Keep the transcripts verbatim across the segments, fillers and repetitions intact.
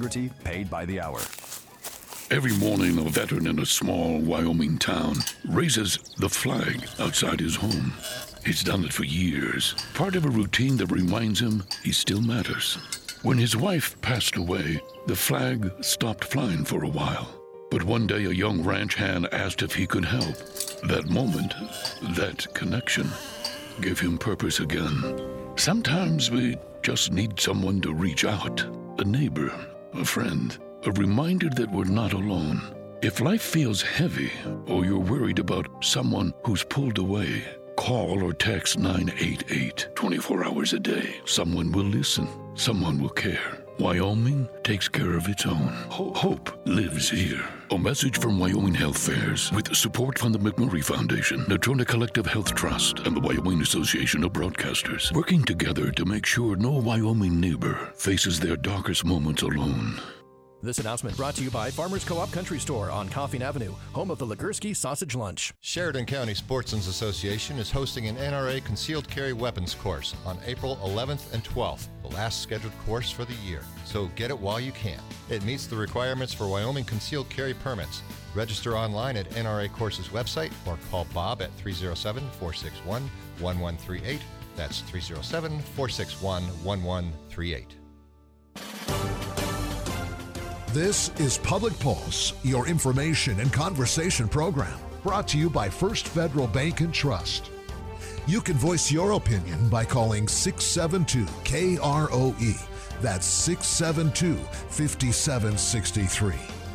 integrity paid by the hour. Every morning, a veteran in a small Wyoming town raises the flag outside his home. He's done it for years, part of a routine that reminds him he still matters. When his wife passed away, the flag stopped flying for a while. But one day, a young ranch hand asked if he could help. That moment, that connection, gave him purpose again. Sometimes we just need someone to reach out. A neighbor, a friend, a reminder that we're not alone. If life feels heavy or you're worried about someone who's pulled away, call or text nine eight eight. twenty-four hours a day. Someone will listen. Someone will care. Wyoming takes care of its own. Hope lives here. A message from Wyoming Health Fairs with support from the McMurray Foundation, Natrona Collective Health Trust, and the Wyoming Association of Broadcasters, working together to make sure no Wyoming neighbor faces their darkest moments alone. This announcement brought to you by Farmers Co-op Country Store on Coffeen Avenue, home of the Ligursky Sausage Lunch. Sheridan County Sportsman's Association is hosting an N R A concealed carry weapons course on April eleventh and twelfth, the last scheduled course for the year. So get it while you can. It meets the requirements for Wyoming concealed carry permits. Register online at N R A Course's website or call Bob at three oh seven, four six one, one one three eight. That's three oh seven, four six one, one one three eight. This is Public Pulse, your information and conversation program, brought to you by First Federal Bank and Trust. You can voice your opinion by calling six seven two K R O E. That's six seven two, five seven six three.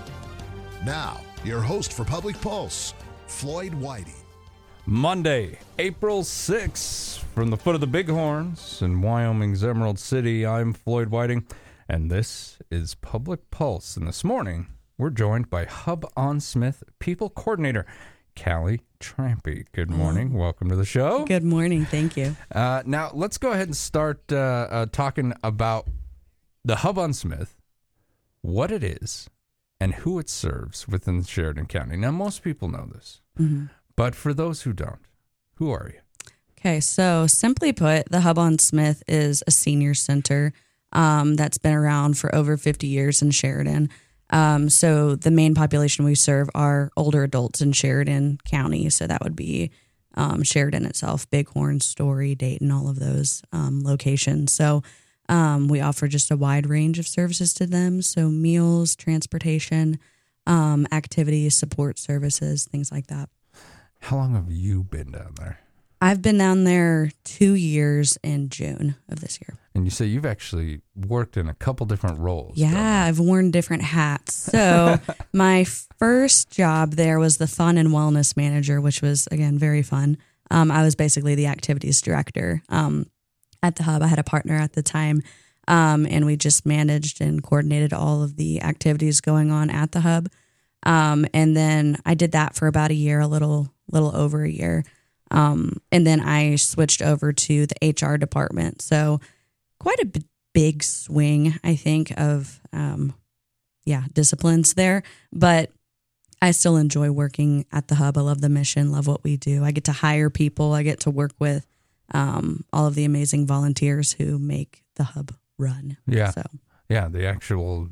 Now, your host for Public Pulse, Floyd Whiting. Monday, April sixth, from the foot of the Bighorns in Wyoming's Emerald City, I'm Floyd Whiting. And this is Public Pulse. And this morning, we're joined by Hub on Smith People Coordinator, Callie Trampy. Good morning. Hello. Welcome to the show. Good morning. Thank you. Uh, now, let's go ahead and start uh, uh, talking about the Hub on Smith, what it is, and who it serves within Sheridan County. Now, most people know this, mm-hmm. but for those who don't, who are you? Okay, so simply put, the Hub on Smith is a senior center Um, that's been around for over fifty years in Sheridan. Um, so the main population we serve are older adults in Sheridan County. So that would be um, Sheridan itself, Bighorn, Story, Dayton, all of those um, locations. So um, we offer just a wide range of services to them. So meals, transportation, um, activities, support services, things like that. How long have you been down there? I've been down there two years in June of this year. And you say you've actually worked in a couple different roles. Yeah, I've worn different hats. So my first job there was the fun and wellness manager, which was, again, very fun. Um, I was basically the activities director um, at the Hub. I had a partner at the time, um, and we just managed and coordinated all of the activities going on at the Hub. Um, and then I did that for about a year, a little, little over a year. Um, and then I switched over to the H R department. So quite a b- big swing, I think, of, um, yeah, disciplines there. But I still enjoy working at the Hub. I love the mission, love what we do. I get to hire people. I get to work with um, all of the amazing volunteers who make the Hub run. Yeah. So. Yeah, the actual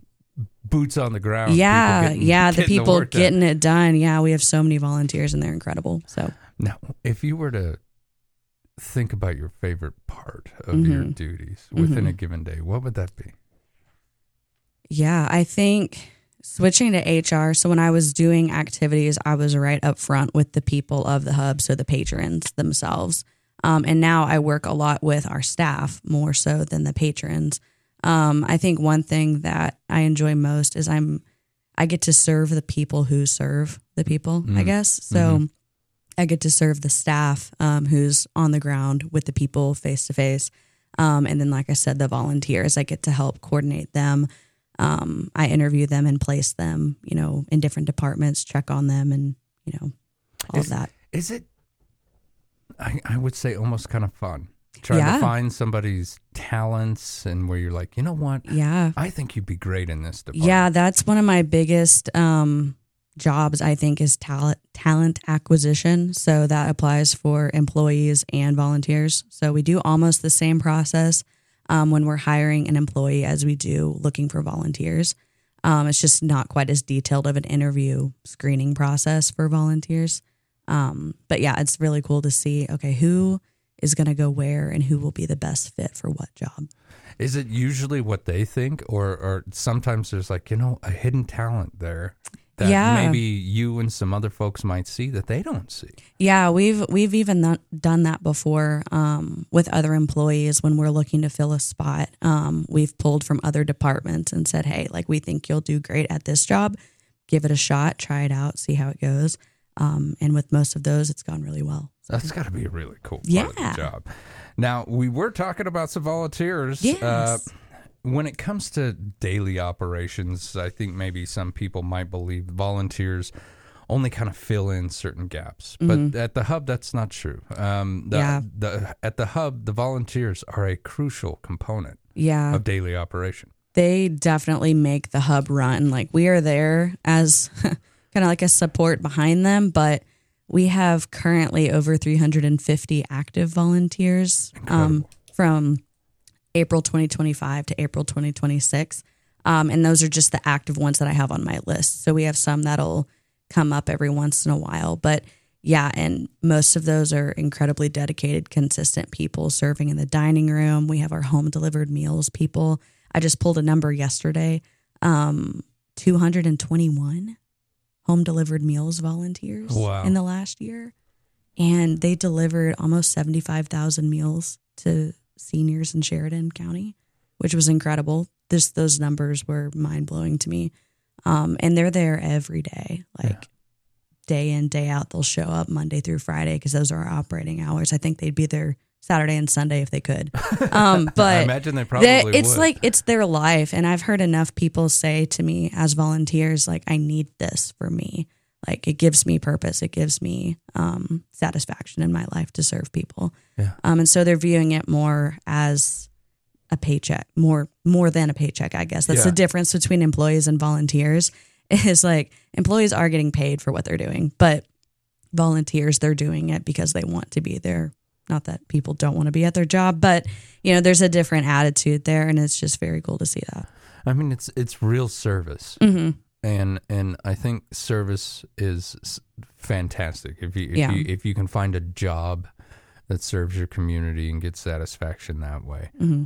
boots on the ground. Yeah, getting, yeah, the getting people the getting it done. Yeah, we have so many volunteers and they're incredible. So now, if you were to think about your favorite part of mm-hmm. your duties within mm-hmm. a given day, what would that be? Yeah, I think switching to H R. So when I was doing activities, I was right up front with the people of the Hub, so the patrons themselves. Um, and now I work a lot with our staff more so than the patrons. Um, I think one thing that I enjoy most is I'm, I get to serve the people who serve the people, mm. I guess. So mm-hmm. I get to serve the staff um, who's on the ground with the people face to face. Um, and then, like I said, the volunteers, I get to help coordinate them. Um, I interview them and place them, you know, in different departments, check on them and, you know, all is, of that. Is it, I, I would say almost kind of fun. Trying yeah. to find somebody's talents and where you're like, you know what? Yeah. I think you'd be great in this department. Yeah, that's one of my biggest um, jobs, I think, is talent talent acquisition. So that applies for employees and volunteers. So we do almost the same process. um, when we're hiring an employee as we do looking for volunteers. Um, it's just not quite as detailed of an interview screening process for volunteers. Um, but yeah, it's really cool to see, okay, who is going to go where and who will be the best fit for what job. Is it usually what they think, or, or sometimes there's like, you know, a hidden talent there that Yeah. maybe you and some other folks might see that they don't see? Yeah, we've we've even th- done that before um, with other employees when we're looking to fill a spot. Um, we've pulled from other departments and said, hey, like we think you'll do great at this job. Give it a shot, try it out, see how it goes. Um, and with most of those, it's gone really well. That's got to be a really cool part Yeah. of the job. Now, we were talking about some volunteers. Yes. Uh, when it comes to daily operations, I think maybe some people might believe volunteers only kind of fill in certain gaps. But at the Hub, that's not true. Um, the, Yeah. the, at the Hub, the volunteers are a crucial component Yeah. of daily operation. They definitely make the Hub run. Like we are there as kind of like a support behind them, but we have currently over three hundred fifty active volunteers um, from April twenty twenty-five to April twenty twenty-six. Um, and those are just the active ones that I have on my list. So we have some that'll come up every once in a while. But yeah, and most of those are incredibly dedicated, consistent people serving in the dining room. We have our home delivered meals people. I just pulled a number yesterday, um, two hundred twenty-one home delivered meals volunteers Wow. in the last year. And they delivered almost seventy-five thousand meals to seniors in Sheridan County, which was incredible. This, those numbers were mind blowing to me. Um, and they're there every day, like Yeah. day in, day out. They'll show up Monday through Friday because those are our operating hours. I think they'd be there Saturday and Sunday if they could. Um, but I imagine they probably they- it's would. like, it's their life. And I've heard enough people say to me as volunteers, like, I need this for me. Like it gives me purpose. It gives me um, satisfaction in my life to serve people. Yeah. Um, and so they're viewing it more as a paycheck, more more than a paycheck, I guess. That's Yeah. the difference between employees and volunteers. Is like employees are getting paid for what they're doing, but volunteers, they're doing it because they want to be there. Not that people don't want to be at their job, but you know, there's a different attitude there, and it's just very cool to see that. I mean, it's it's real service. Mm-hmm. And and I think service is s- fantastic. If you if Yeah. you if you can find a job that serves your community and get satisfaction that way. Mm-hmm.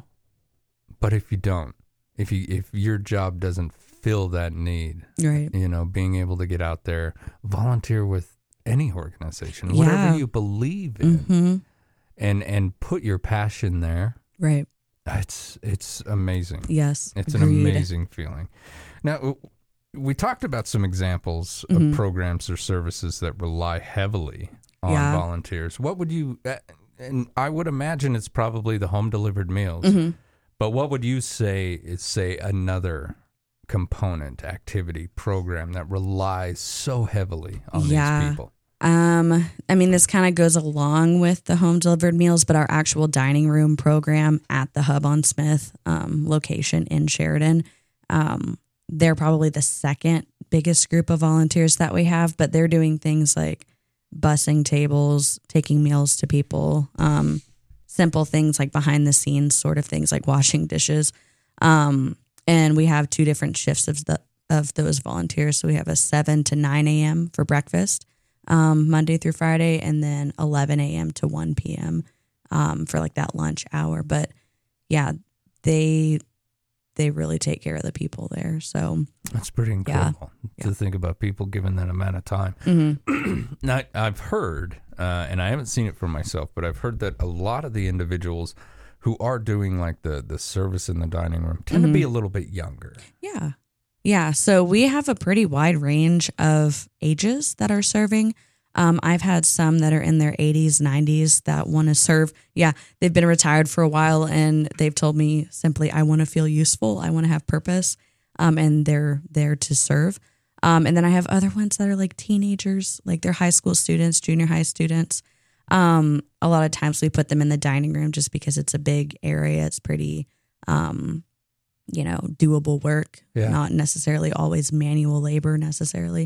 But if you don't, if you if your job doesn't fill that need, Right. you know, being able to get out there, volunteer with any organization, Yeah. whatever you believe in, Mm-hmm. and and put your passion there. Right. It's it's amazing. Yes. It's an Agreed. amazing feeling. Now, w- we talked about some examples Mhm. of programs or services that rely heavily on Yeah. volunteers. What would you, uh, and I would imagine it's probably the home delivered meals, Mm-hmm. but what would you say is, say, another component, activity, program that relies so heavily on Yeah. these people? Um, I mean, this kind of goes along with the home delivered meals, but our actual dining room program at the Hub on Smith um, location in Sheridan, um, they're probably the second biggest group of volunteers that we have, but they're doing things like bussing tables, taking meals to people, um, simple things like behind the scenes sort of things like washing dishes. Um, and we have two different shifts of the of those volunteers. So we have a seven to nine a.m. for breakfast, um, Monday through Friday, and then eleven a.m. to one p.m. Um, for like that lunch hour. But yeah, they they really take care of the people there. So That's pretty incredible to Yeah. think about people given that amount of time. mhm. Now, I've heard, uh, and I haven't seen it for myself, but I've heard that a lot of the individuals who are doing like the, the service in the dining room tend to be a little bit younger. Yeah. Yeah. So we have a pretty wide range of ages that are serving. Um, I've had some that are in their eighties, nineties that want to serve. Yeah. They've been retired for a while and they've told me simply, I want to feel useful. I want to have purpose. Um, and they're there to serve. Um, and then I have other ones that are like teenagers, like they're high school students, junior high students. Um, a lot of times we put them in the dining room just because it's a big area. It's pretty, um, you know, doable work, Yeah. not necessarily always manual labor necessarily.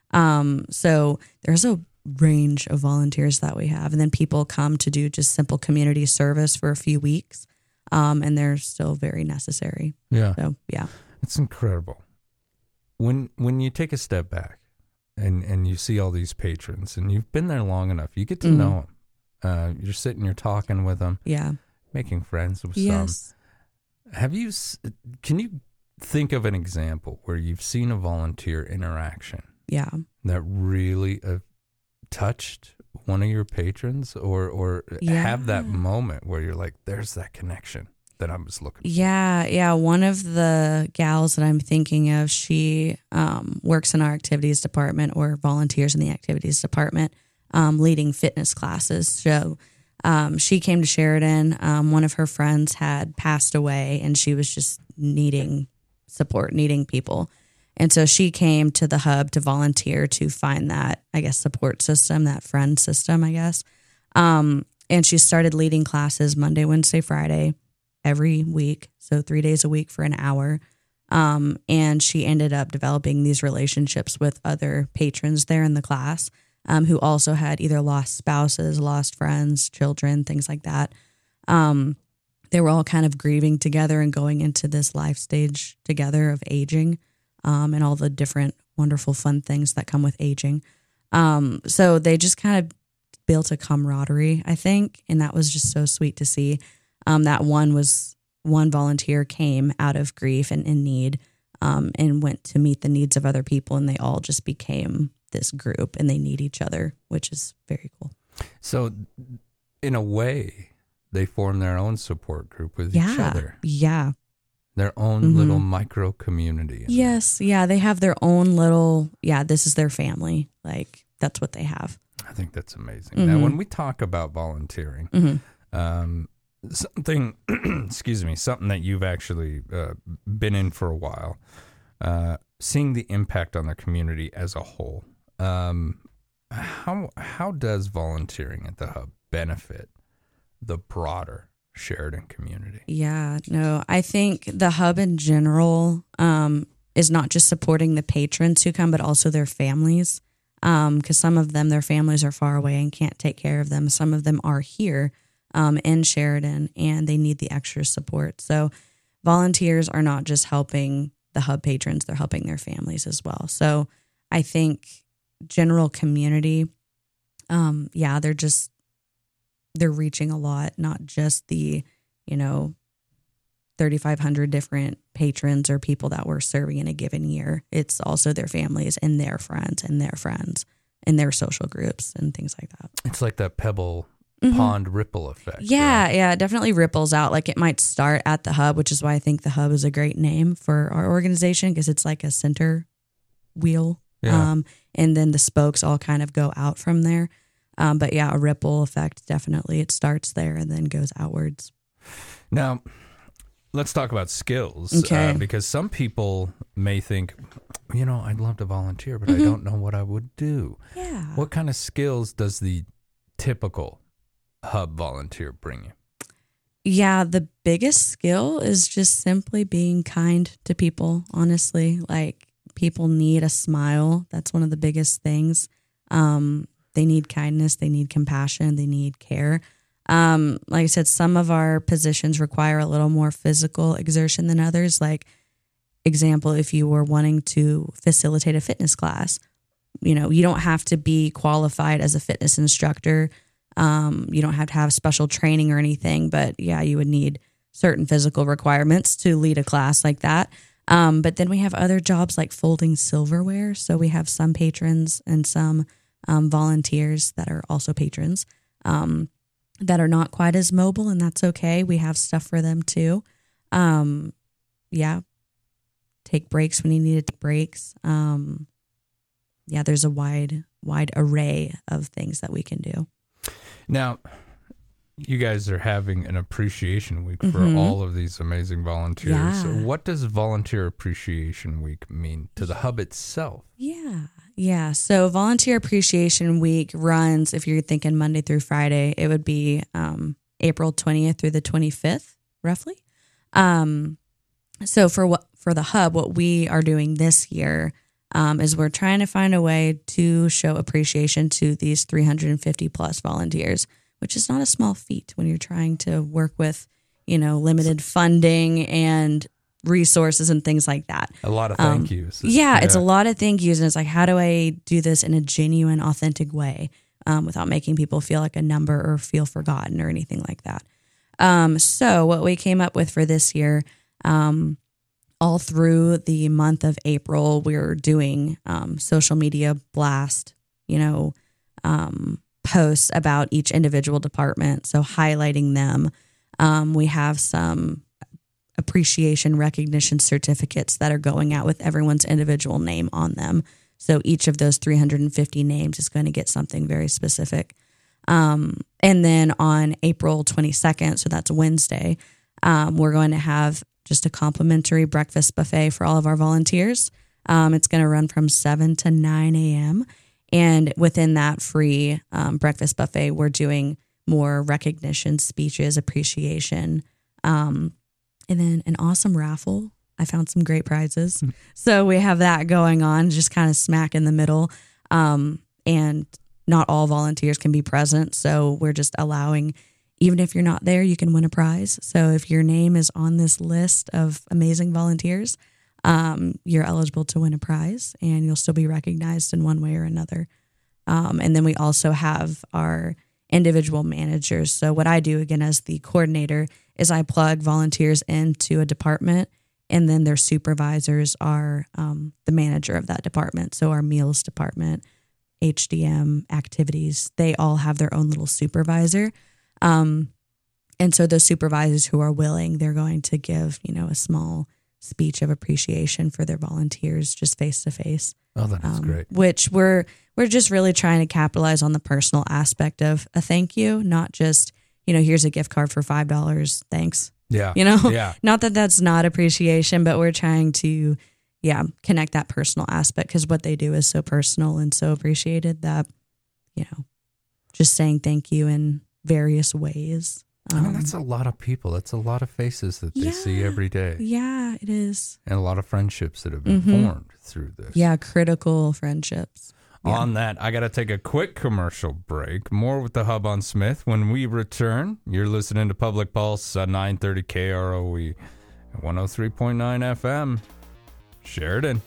Um, so there's a range of volunteers that we have. And then people come to do just simple community service for a few weeks. um, and they're still very necessary. Yeah. So, yeah. It's incredible. When when you take a step back and, and you see all these patrons and you've been there long enough, you get to Mhm. know them. Uh, you're sitting, you're talking with them, Yeah. making friends with Yes. some. Have you, s- can you think of an example where you've seen a volunteer interaction Yeah. that really uh, touched one of your patrons, or, or have that Yeah. moment where you're like, there's that connection that I was looking for? Yeah, yeah. One of the gals that I'm thinking of, she um, works in our activities department or volunteers in the activities department, um, leading fitness classes. So um, she came to Sheridan. Um, one of her friends had passed away, and she was just needing support, needing people. And so she came to the hub to volunteer to find that, I guess, support system, that friend system, I guess. Um, and she started leading classes Monday, Wednesday, Friday, every week. So three days a week for an hour. Um, and she ended up developing these relationships with other patrons there in the class, um, who also had either lost spouses, lost friends, children, things like that. Um, they were all kind of grieving together and going into this life stage together of aging, um, and all the different wonderful, fun things that come with aging. Um, so they just kind of built a camaraderie, I think, and that was just so sweet to see. Um, that one was one volunteer came out of grief and in need, um, and went to meet the needs of other people, and they all just became this group, and they need each other, which is very cool. So, in a way, they form their own support group with Yeah, each other, yeah, their own Mhm. little micro community. yes, yeah. They have their own little. Yeah, this is their family. Like that's what they have. I think that's amazing. Now, Mhm. when we talk about volunteering, Mm-hmm. um, something, excuse me, something that you've actually uh, been in for a while, uh, seeing the impact on the community as a whole. Um, how how does volunteering at the hub benefit the broader Sheridan community? Yeah, no, I think the hub in general um, is not just supporting the patrons who come, but also their families. Because um, some of them, their families are far away and can't take care of them. Some of them are here um, in Sheridan, and they need the extra support. So volunteers are not just helping the hub patrons, they're helping their families as well. So I think general community, um, yeah, they're just, they're reaching a lot, not just the, you know, thirty-five hundred different patrons or people that we're serving in a given year. It's also their families and their friends and their friends and their social groups and things like that. It's like that pebble Mhm. pond ripple effect. Yeah, right? yeah, it definitely ripples out. Like it might start at the hub, which is why I think the hub is a great name for our organization because it's like a center wheel. Yeah. Um, and then the spokes all kind of go out from there. Um, but yeah, a ripple effect, definitely. It starts there and then goes outwards. Now, let's talk about skills. Okay. Uh, because some people may think, you know, I'd love to volunteer, but Mhm. I don't know what I would do. Yeah. What kind of skills does the typical hub volunteer bring you? Yeah, the biggest skill is just simply being kind to people, honestly. Like people need a smile. That's one of the biggest things. Um, they need kindness, they need compassion, they need care. Um, like I said, some of our positions require a little more physical exertion than others. Like, example, if you were wanting to facilitate a fitness class, you know, you don't have to be qualified as a fitness instructor. Um, you don't have to have special training or anything, but yeah, you would need certain physical requirements to lead a class like that. Um, but then we have other jobs like folding silverware. So we have some patrons and some um, volunteers that are also patrons um, that are not quite as mobile, and that's okay. We have stuff for them too. Um, yeah. Take breaks when you need to take breaks. Um, yeah, there's a wide, wide array of things that we can do. Now, you guys are having an appreciation week for Mhm. all of these amazing volunteers. Yeah. So what does Volunteer Appreciation Week mean to the hub itself? Yeah. Yeah. So Volunteer Appreciation Week runs, if you're thinking Monday through Friday, it would be um, April twentieth through the twenty-fifth, roughly. Um, so for what for the hub, what we are doing this year um, is we're trying to find a way to show appreciation to these three hundred fifty plus volunteers, which is not a small feat when you're trying to work with, you know, limited funding and resources and things like that. A lot of Um, thank yous. Yeah, it's a lot of thank yous. And it's like, how do I do this in a genuine, authentic way um, without making people feel like a number or feel forgotten or anything like that? Um, so what we came up with for this year, um, all through the month of April, we're doing um, social media blast, you know, um, posts about each individual department. So highlighting them. Um, we have some appreciation recognition certificates that are going out with everyone's individual name on them. So each of those three hundred fifty names is going to get something very specific. Um, and then on April twenty-second, so that's Wednesday, um, we're going to have just a complimentary breakfast buffet for all of our volunteers. Um, it's going to run from seven to nine a.m. And within that free um, breakfast buffet, we're doing more recognition speeches, appreciation, um, and then an awesome raffle. I found some great prizes. Mm-hmm. So we have that going on, just kind of smack in the middle. Um, and not all volunteers can be present. So we're just allowing, even if you're not there, you can win a prize. So if your name is on this list of amazing volunteers, um, you're eligible to win a prize and you'll still be recognized in one way or another. Um, and then we also have our individual managers. So what I do, again, as the coordinator, is I plug volunteers into a department, and then their supervisors are um, the manager of that department. So our meals department, H D M, activities, they all have their own little supervisor. Um, and so those supervisors who are willing, they're going to give, you know, a small speech of appreciation for their volunteers just face to face. Oh, that is um, great. Which we're we're just really trying to capitalize on the personal aspect of a thank you, not just, you know, here's a gift card for five dollars. Thanks. Yeah. You know, yeah. Not that that's not appreciation, but we're trying to, yeah, connect that personal aspect because what they do is so personal and so appreciated that, you know, just saying thank you in various ways. I mean, Um, that's a lot of people. That's a lot of faces that they yeah, see every day. Yeah, it is. And a lot of friendships that have been Mhm. formed through this. Yeah, critical friendships. Yeah. On that, I got to take a quick commercial break. More with the Hub on Smith. When we return, you're listening to Public Pulse at nine thirty K R O E, one oh three point nine F M, Sheridan.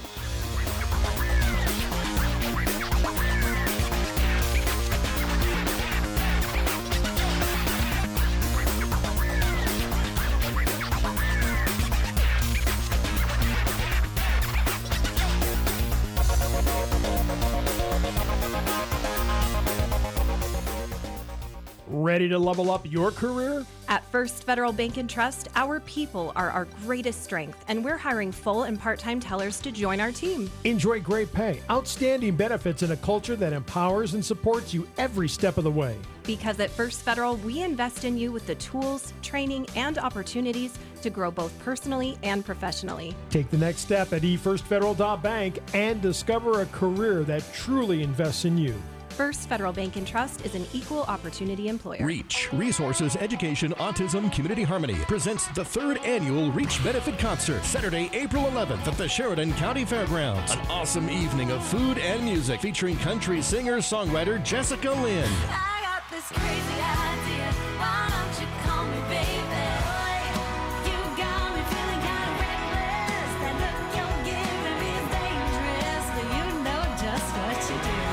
Ready to level up your career? At First Federal Bank and Trust, our people are our greatest strength, and we're hiring full and part-time tellers to join our team. Enjoy great pay, outstanding benefits, and a culture that empowers and supports you every step of the way. Because at First Federal, we invest in you with the tools, training, and opportunities to grow both personally and professionally. Take the next step at e first federal dot bank and discover a career that truly invests in you. First Federal Bank and Trust is an equal opportunity employer. REACH, Resources, Education, Autism, Community Harmony, presents the third annual REACH Benefit Concert, Saturday, April eleventh at the Sheridan County Fairgrounds. An awesome evening of food and music featuring country singer-songwriter Jessica Lynn. I got this crazy idea, why don't you call me baby? You got me feeling kind of reckless, that look you're giving me is dangerous, but you know just what you do.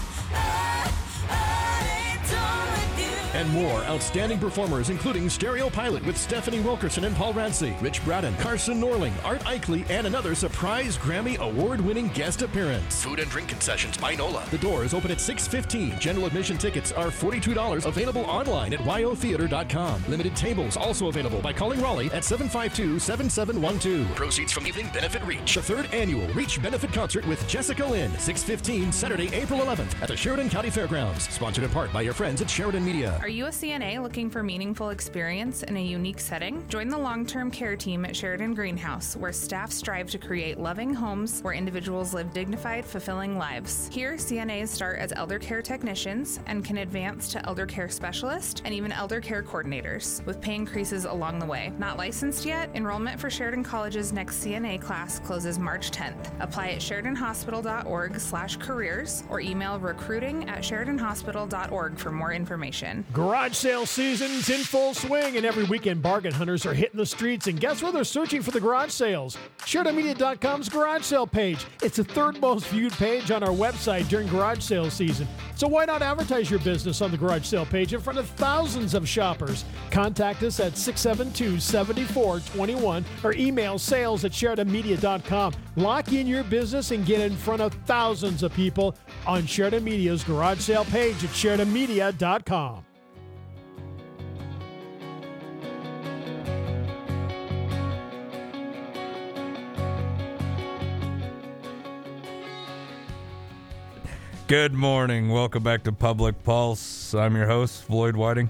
And more outstanding performers, including Stereo Pilot with Stephanie Wilkerson and Paul Rancy, Rich Braden, Carson Norling, Art Eichli, and another surprise Grammy award-winning guest appearance. Food and drink concessions by NOLA. The doors open at six fifteen. General admission tickets are forty-two dollars. Available online at y o theater dot com. Limited tables also available by calling Raleigh at seven five two, seven seven one two. Proceeds from evening benefit REACH. The third annual REACH Benefit Concert with Jessica Lynn. six fifteen, Saturday, April eleventh at the Sheridan County Fairgrounds. Sponsored in part by your friends at Sheridan Media. Are you a C N A looking for meaningful experience in a unique setting? Join the long-term care team at Sheridan Greenhouse, where staff strive to create loving homes where individuals live dignified, fulfilling lives. Here, C N As start as elder care technicians and can advance to elder care specialist and even elder care coordinators, with pay increases along the way. Not licensed yet? Enrollment for Sheridan College's next C N A class closes March tenth. Apply at sheridan hospital dot org slash careers or email recruiting at sheridan hospital dot org for more information. Garage sale season's in full swing, and every weekend bargain hunters are hitting the streets. And guess where they're searching for the garage sales? Sheridan Media dot com's garage sale page. It's the third most viewed page on our website during garage sale season. So why not advertise your business on the garage sale page in front of thousands of shoppers? Contact us at six seven two, seven four two one or email sales at Sheridan Media dot com. Lock in your business and get in front of thousands of people on Sheridan Media's garage sale page at Sheridan Media dot com. Good morning. Welcome back to Public Pulse. I'm your host, Floyd Whiting.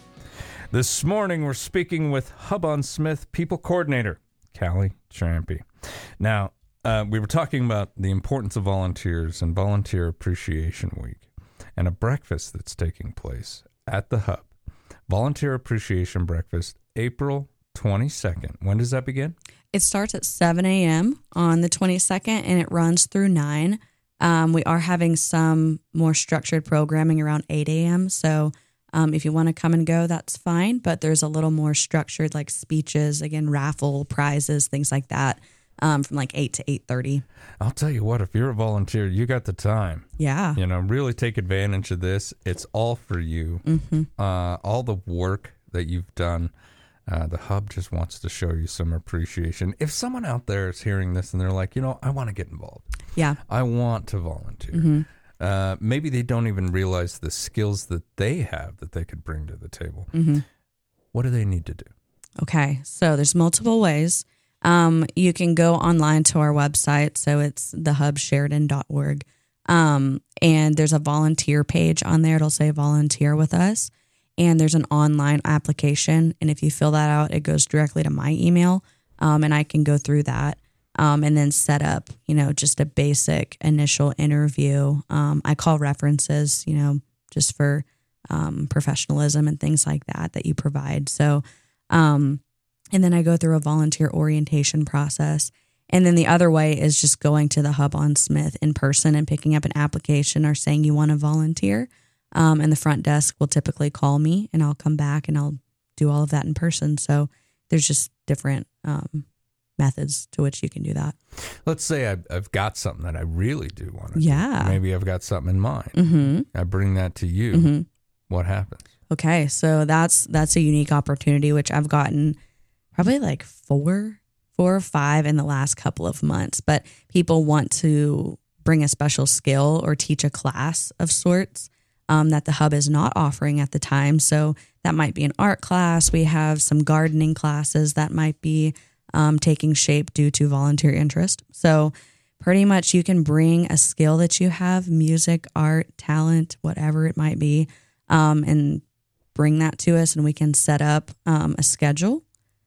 This morning, we're speaking with Hub on Smith People Coordinator, Callie Trampy. Now, uh, we were talking about the importance of volunteers and Volunteer Appreciation Week and a breakfast that's taking place at the Hub. Volunteer Appreciation Breakfast, April twenty-second. When does that begin? It starts at seven a.m. on the twenty-second, and it runs through nine. Um, we are having some more structured programming around eight a.m. So um, if you want to come and go, that's fine. But there's a little more structured, like speeches, again, raffle prizes, things like that, um, from like eight to eight thirty. I'll tell you what, if you're a volunteer, you got the time. Yeah. You know, really take advantage of this. It's all for you. Mm-hmm. Uh, all the work that you've done. Uh, the Hub just wants to show you some appreciation. If someone out there is hearing this and they're like, you know, I want to get involved. Yeah. I want to volunteer. Mm-hmm. Uh, maybe they don't even realize the skills that they have that they could bring to the table. Mm-hmm. What do they need to do? Okay. So there's multiple ways. Um, you can go online to our website. So it's the hub sheridan dot org. Um, and there's a volunteer page on there. It'll say volunteer with us. And there's an online application. And if you fill that out, it goes directly to my email. Um, and I can go through that um, and then set up, you know, just a basic initial interview. Um, I call references, you know, just for um, professionalism and things like that that you provide. So, um, and then I go through a volunteer orientation process. And then the other way is just going to the Hub on Smith in person and picking up an application or saying you want to volunteer. Um, and the front desk will typically call me, and I'll come back and I'll do all of that in person. So there's just different um, methods to which you can do that. Let's say I've, I've got something that I really do want to yeah. do. Maybe I've got something in mind. Mm-hmm. I bring that to you. Mm-hmm. What happens? Okay, so that's that's a unique opportunity, which I've gotten probably like four, four or five in the last couple of months. But people want to bring a special skill or teach a class of sorts. Um, that the Hub is not offering at the time. So that might be an art class. We have some gardening classes that might be um, taking shape due to volunteer interest. So pretty much you can bring a skill that you have, music, art, talent, whatever it might be, um, and bring that to us, and we can set up um, a schedule,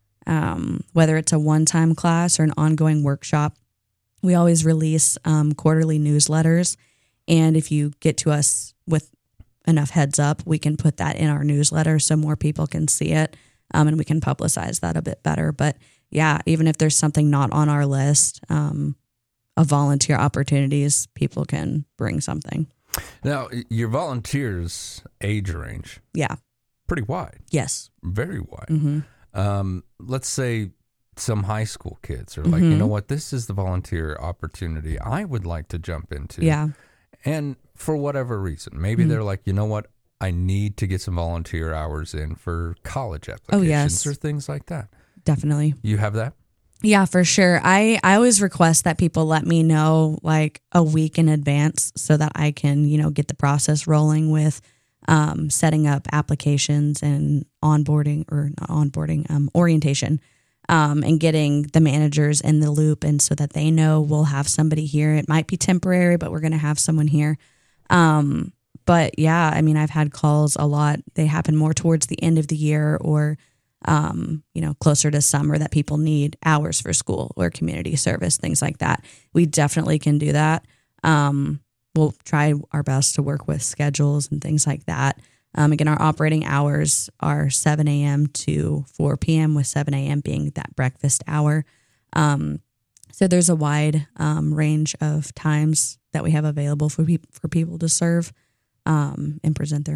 um, whether it's a one-time class or an ongoing workshop. We always release um, quarterly newsletters, and if you get to us with enough heads up, we can put that in our newsletter so more people can see it, um, and we can publicize that a bit better. But yeah, even if there's something not on our list um, of volunteer opportunities, people can bring something. Now, your volunteers' age range, yeah, pretty wide. Yes, very wide. Mm-hmm. Um, let's say some high school kids are like, Mm-hmm. you know what, this is the volunteer opportunity I would like to jump into. Yeah. And for whatever reason, maybe Mhm. they're like, you know what, I need to get some volunteer hours in for college applications Oh, yes. or things like that. Definitely. You have that? Yeah, for sure. I, I always request that people let me know like a week in advance so that I can, you know, get the process rolling with um, setting up applications and onboarding or not onboarding, um, orientation. Um, and getting the managers in the loop, and so that they know we'll have somebody here. It might be temporary, but we're going to have someone here. Um, but yeah, I mean, I've had calls a lot. They happen more towards the end of the year or, um, you know, closer to summer that people need hours for school or community service, things like that. We definitely can do that. Um, we'll try our best to work with schedules and things like that. Um, again, our operating hours are seven a.m. to four p.m. with seven a.m. being that breakfast hour. Um, so there's a wide um, range of times that we have available for, pe- for people to serve um, and present their,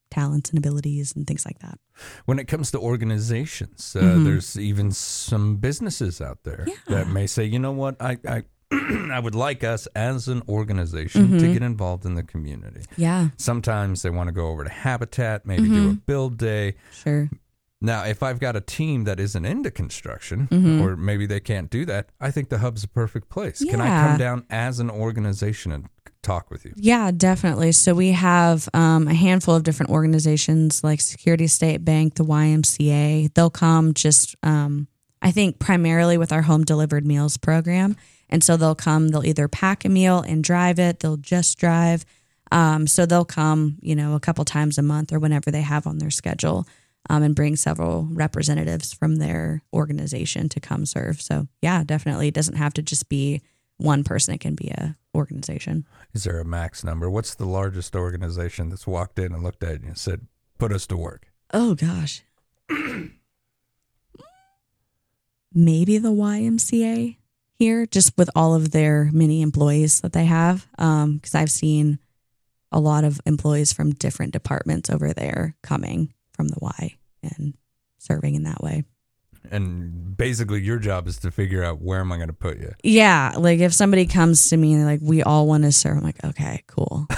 talents and abilities and things like that. When it comes to organizations, uh, Mhm. there's even some businesses out there Yeah. that may say, you know what, I I, I would like us as an organization to Mhm. get involved in the community. Yeah. Sometimes they want to go over to Habitat, maybe do a Mhm. build day. Sure. Now, if I've got a team that isn't into construction, Mhm. or maybe they can't do that, I think the Hub's a perfect place. Can I Yeah. come down as an organization and talk with you? Yeah, definitely. So we have um, a handful of different organizations like Security State Bank, the Y M C A. They'll come just, um, I think, primarily with our home delivered meals program. And so they'll come, they'll either pack a meal and drive it, they'll just drive. Um, so they'll come, you know, a couple times a month or whenever they have on their schedule. Um, and bring several representatives from their organization to come serve. So yeah, definitely. It doesn't have to just be one person. It can be a organization. Is there a max number? What's the largest organization that's walked in and looked at you and said, put us to work? Oh gosh. Maybe the Y M C A here, just with all of their many employees that they have. Um, cause I've seen a lot of employees from different departments over there coming from the Y and serving in that way. And basically your job is to figure out where am I going to put you? Yeah. Like if somebody comes to me and they're like, we all want to serve, I'm like, okay, cool.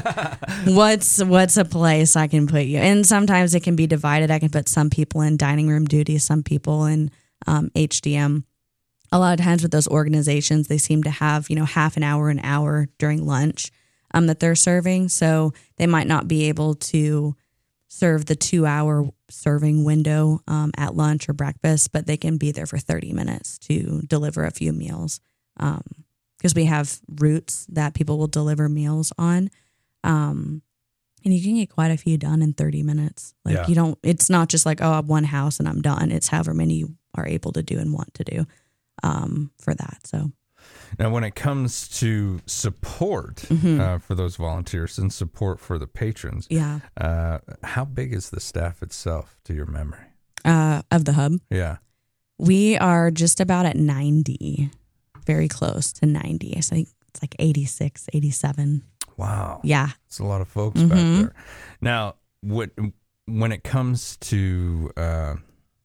what's, what's a place I can put you? And sometimes it can be divided. I can put some people in dining room duty, some people in um, H D M. A lot of times with those organizations, they seem to have, you know, half an hour, an hour during lunch um, that they're serving. So they might not be able to serve the two hour serving window um, at lunch or breakfast, but they can be there for thirty minutes to deliver a few meals. Um, because we have routes that people will deliver meals on. Um, and you can get quite a few done in thirty minutes. Like Yeah. you don't, it's not just like, oh, I have one house and I'm done. It's however many you are able to do and want to do um, for that. So. Now, when it comes to support Mhm. uh, for those volunteers and support for the patrons, Yeah. uh, how big is the staff itself to your memory? Uh, of the hub. Yeah. We are just about at ninety, very close to ninety. So I think it's like eighty-six, eighty-seven. Wow. Yeah. It's a lot of folks back Mhm. there. Now, what, when it comes to uh,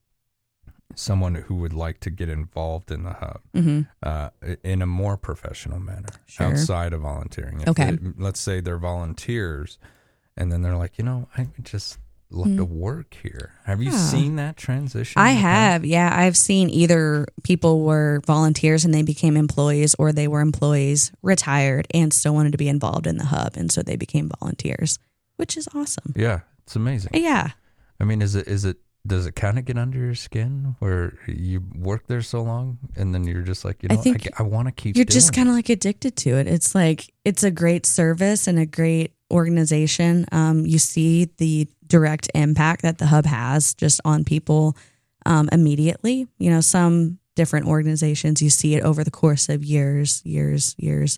someone who would like to get involved in the hub Mhm. uh, in a more professional manner Sure. outside of volunteering. If Okay. they- let's say they're volunteers and then they're like, you know, I would just love to work here. Have you Yeah. seen that transition? I in the past? have. Yeah. I've seen either people were volunteers and they became employees, or they were employees, retired, and still wanted to be involved in the hub. And so they became volunteers, which is awesome. Yeah, it's amazing. Yeah. I mean, is it is it does it kind of get under your skin where you work there so long and then you're just like, you know, I I, think I, want to keep You're doing just it. kind of like addicted to it. It's like, it's a great service and a great organization. Um, you see the direct impact that the hub has just on people um, immediately. You know, some different organizations, you see it over the course of years, years, years,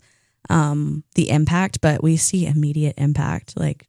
um, the impact, but we see immediate impact like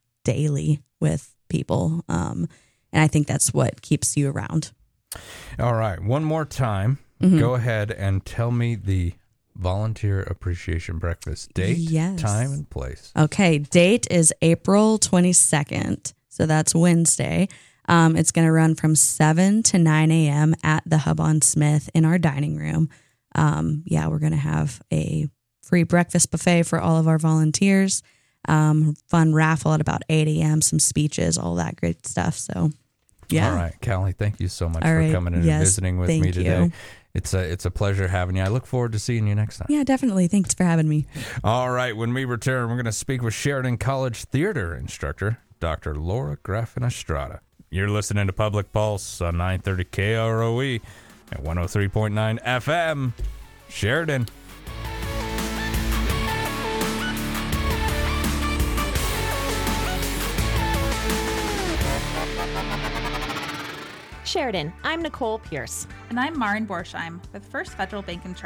daily with people. Um, and I think that's what keeps you around. All right. One more time. Mhm. Go ahead and tell me the Volunteer Appreciation Breakfast date, Yes. time, and place. Okay, date is April twenty-second. So that's Wednesday. Um, it's going to run from seven to nine a.m. at the Hub on Smith in our dining room. Um, yeah, we're going to have a free breakfast buffet for all of our volunteers. Um, fun raffle at about eight a.m., some speeches, all that great stuff. So, yeah. All right, Callie, thank you so much All for right. coming in Yes, and visiting with thank me today. you. It's a it's a pleasure having you. I look forward to seeing you next time. Yeah, definitely. Thanks for having me. All right, when we return, we're going to speak with Sheridan College theater instructor, Doctor Laura Graffin Estrada. You're listening to Public Pulse on nine thirty K R O E at one oh three point nine F M. Sheridan. Sheridan, I'm Nicole Pierce. And I'm Marin Borsheim with First Federal Bank and Trust.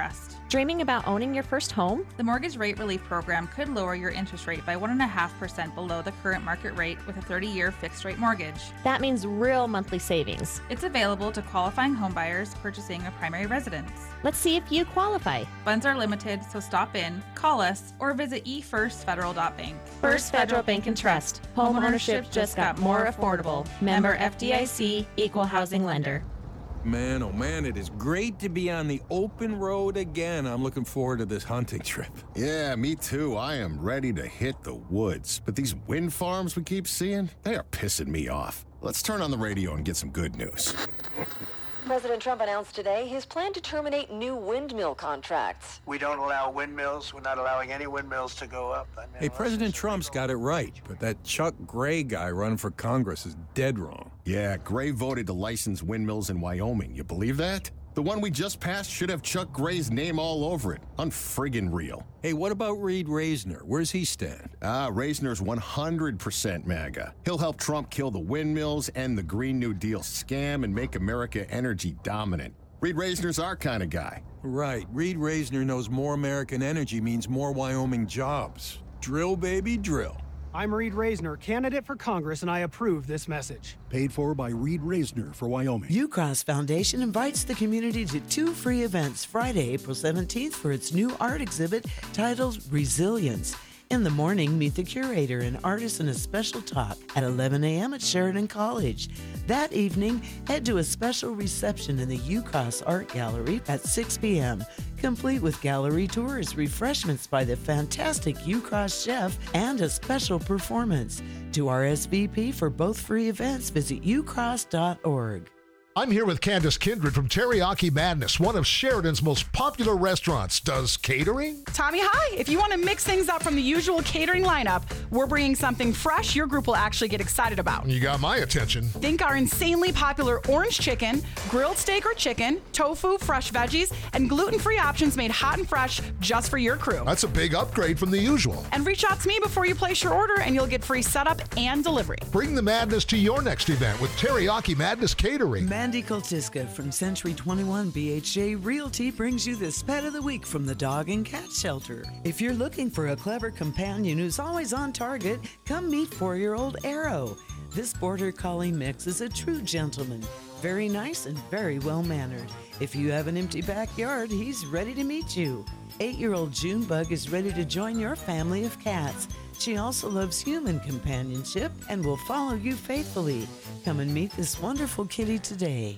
Dreaming about owning your first home? The Mortgage Rate Relief Program could lower your interest rate by one point five percent below the current market rate with a thirty-year fixed-rate mortgage. That means real monthly savings. It's available to qualifying homebuyers purchasing a primary residence. Let's see if you qualify. Funds are limited, so stop in, call us, or visit e first federal dot bank. First Federal Bank and Trust. Home ownership just got more affordable. Member F D I C, Equal Housing Lender. Man, oh man, it is great to be on the open road again. I'm looking forward to this hunting trip. Yeah, me too. I am ready to hit the woods. But these wind farms we keep seeing, they are pissing me off. Let's turn on the radio and get some good news. President Trump announced today his plan to terminate new windmill contracts. We don't allow windmills. We're not allowing any windmills to go up. I mean, Hey, President Trump's got it right, but that Chuck Gray guy running for Congress is dead wrong. Yeah, Gray voted to license windmills in Wyoming. You believe that? The one we just passed should have Chuck Gray's name all over it. Unfriggin' real. Hey, what about Reed Reisner? Where's he stand? Ah, Reisner's one hundred percent MAGA. He'll help Trump kill the windmills, end the Green New Deal scam, and make America energy dominant. Reed Reisner's our kind of guy. Right. Reed Reisner knows more American energy means more Wyoming jobs. Drill, baby, drill. I'm Reed Reisner, candidate for Congress, and I approve this message. Paid for by Reed Reisner for Wyoming. UCross Foundation invites the community to two free events Friday, April seventeenth for its new art exhibit titled Resilience. In the morning, meet the curator and artist in a special talk at eleven a.m. at Sheridan College. That evening, head to a special reception in the UCross Art Gallery at six p.m., complete with gallery tours, refreshments by the fantastic UCross chef, and a special performance. To R S V P for both free events, visit u cross dot org. I'm here with Candace Kindred from Teriyaki Madness, one of Sheridan's most popular restaurants. Does catering? Tommy, hi. If you want to mix things up from the usual catering lineup, we're bringing something fresh your group will actually get excited about. You got my attention. Think our insanely popular orange chicken, grilled steak or chicken, tofu, fresh veggies, and gluten-free options made hot and fresh just for your crew. That's a big upgrade from the usual. And reach out to me before you place your order and you'll get free setup and delivery. Bring the madness to your next event with Teriyaki Madness Catering. Mandy Koltiska from Century twenty-one B H J Realty brings you this pet of the week from the dog and cat shelter. If you're looking for a clever companion who's always on target, come meet four-year-old Arrow. This border collie mix is a true gentleman, very nice and very well-mannered. If you have an empty backyard, he's ready to meet you. Eight-year-old Junebug is ready to join your family of cats. She also loves human companionship and will follow you faithfully. Come and meet this wonderful kitty today.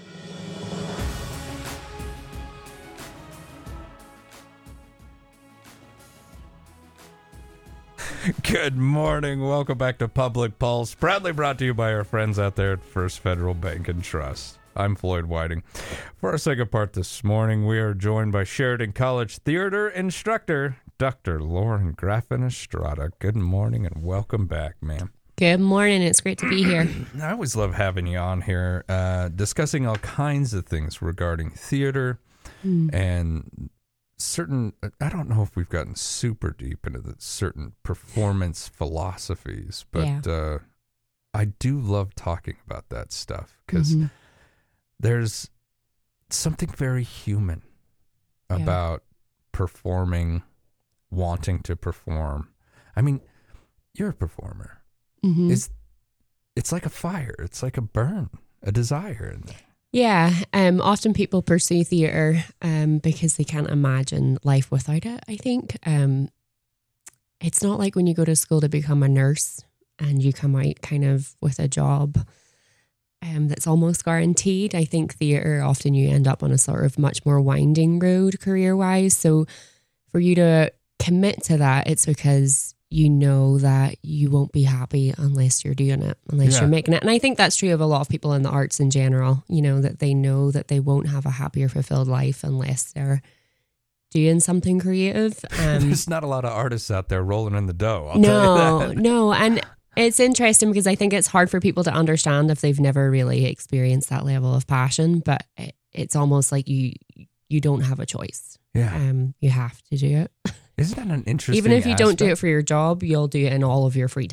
Good morning. Welcome back to Public Pulse, proudly brought to you by our friends out there at First Federal Bank and Trust. I'm Floyd Whiting. For our second part this morning, we are joined by Sheridan College theater instructor, Doctor Lauren Graffin Estrada. Good morning and welcome back, ma'am. Good morning. It's great to be here. I always love having you on here, uh, discussing all kinds of things regarding theater mm. and certain, I don't know if we've gotten super deep into the certain performance philosophies, but yeah. uh, I do love talking about that stuff because mm-hmm. there's something very human yeah. about performing, wanting to perform. I mean, you're a performer. Mm-hmm. It's, it's like a fire. It's like a burn, a desire in there. Yeah, um, often people pursue theatre um, because they can't imagine life without it, I think. Um, it's not like when you go to school to become a nurse and you come out kind of with a job um, that's almost guaranteed. I think theatre, often you end up on a sort of much more winding road career-wise. So for you to commit to that, it's because you know that you won't be happy unless you're doing it, unless yeah. you're making it. And I think that's true of a lot of people in the arts in general, you know, that they know that they won't have a happier, fulfilled life unless they're doing something creative. Um, There's not a lot of artists out there rolling in the dough. I'll no, tell you that. no. And it's interesting because I think it's hard for people to understand if they've never really experienced that level of passion, but it, it's almost like you, you don't have a choice. Yeah. Um, you have to do it. Isn't that an interesting Even if you aspect? don't do it for your job, you'll do it in all of your free time.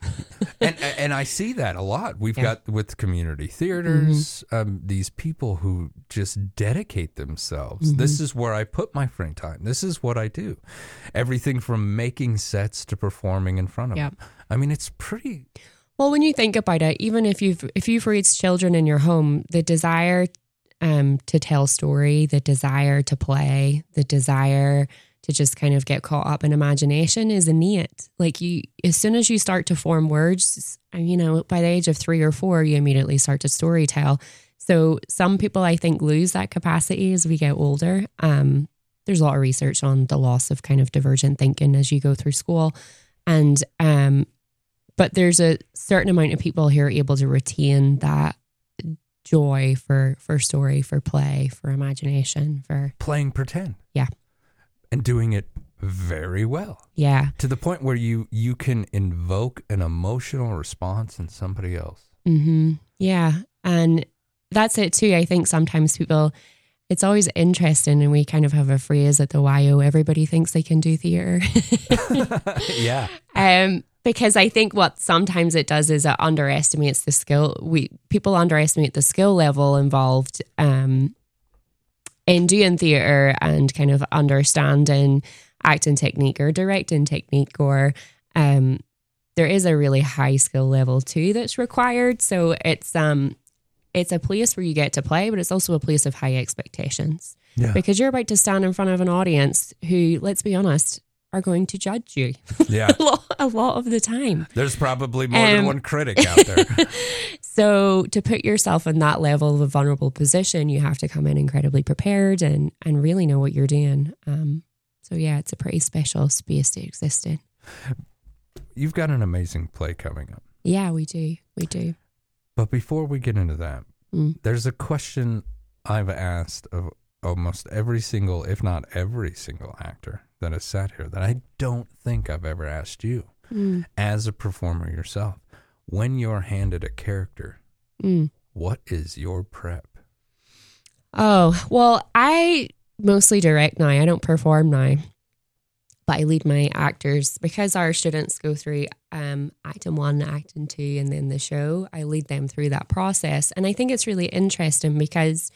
and and I see that a lot. We've Yeah. got with community theaters, um, these people who just dedicate themselves. Mhm. This is where I put my free time. This is what I do. Everything from making sets to performing in front of Yep. them. I mean, it's pretty. Well, when you think about it, even if you've if you've raised children in your home, the desire um, to tell story, the desire to play, the desire to just kind of get caught up in imagination is innate. Like you, as soon as you start to form words, and you know, by the age of three or four, you immediately start to story tell. So some people, I think, lose that capacity as we get older. Um, there's a lot of research on the loss of kind of divergent thinking as you go through school, and um, but there's a certain amount of people who are able to retain that joy for for story, for play, for imagination, for Playing pretend. Yeah. And doing it very well. Yeah. To the point where you you can invoke an emotional response in somebody else. Mm-hmm. Yeah. And that's it too. I think sometimes people, it's always interesting, and we kind of have a phrase at the Y O, everybody thinks they can do theater. Yeah. Um, because I think what sometimes it does is it underestimates the skill. We people underestimate the skill level involved um, in doing theater and kind of understanding acting technique or directing technique, or um, there is a really high skill level too that's required. So it's um, it's a place where you get to play, but it's also a place of high expectations. Yeah. Because you're about to stand in front of an audience who, let's be honest, are going to judge you. Yeah. a, lot, a lot of the time. There's probably more than Um, one critic out there. So to put yourself in that level of a vulnerable position, you have to come in incredibly prepared and, and really know what you're doing. Um, so yeah, it's a pretty special space to exist in. You've got an amazing play coming up. Yeah, we do. We do. But before we get into that, Mm. there's a question I've asked of almost every single, if not every single actor that has sat here that I don't think I've ever asked you Mm. as a performer yourself. When you're handed a character, Mm. what is your prep? Oh, well, I mostly direct now. I don't perform now. But I lead my actors because our students go through um, acting one, acting two, and then the show. I lead them through that process. And I think it's really interesting because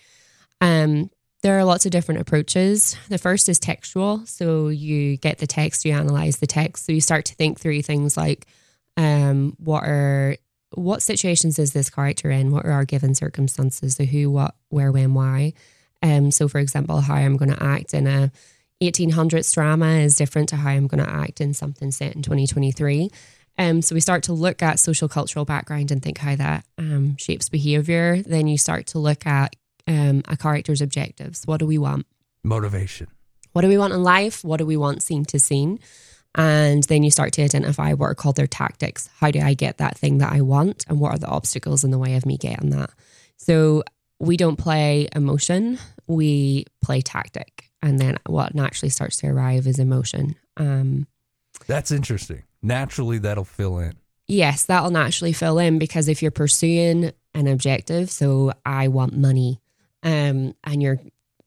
um, there are lots of different approaches. The first is textual. So you get the text, you analyze the text. So you start to think through things like um, what are what situations is this character in? What are our given circumstances? The who, what, where, when, why. Um, so for example, how I'm going to act in a eighteen hundreds drama is different to how I'm going to act in something set in twenty twenty-three. Um, so we start to look at social cultural background and think how that um, shapes behavior. Then you start to look at um, a character's objectives. What do we want? Motivation. What do we want in life? What do we want scene to scene? And then you start to identify what are called their tactics. How do I get that thing that I want? And what are the obstacles in the way of me getting that? So we don't play emotion, we play tactic. And then what naturally starts to arrive is emotion. Um, That's interesting. Naturally, that'll fill in. yes, that'll naturally fill in because if you're pursuing an objective, so I want money, um, and you're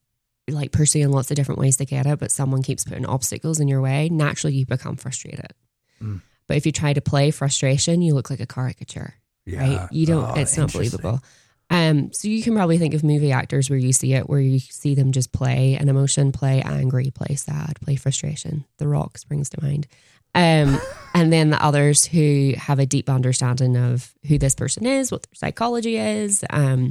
like pursuing lots of different ways to get it, but someone keeps putting obstacles in your way, naturally you become frustrated. Mm. But if you try to play frustration, you look like a caricature, Yeah. right? You don't, Oh, it's not interesting. believable. Um, so you can probably think of movie actors where you see it, where you see them just play an emotion, play angry, play sad, play frustration. The Rock springs to mind. Um, and then the others who have a deep understanding of who this person is, what their psychology is, um,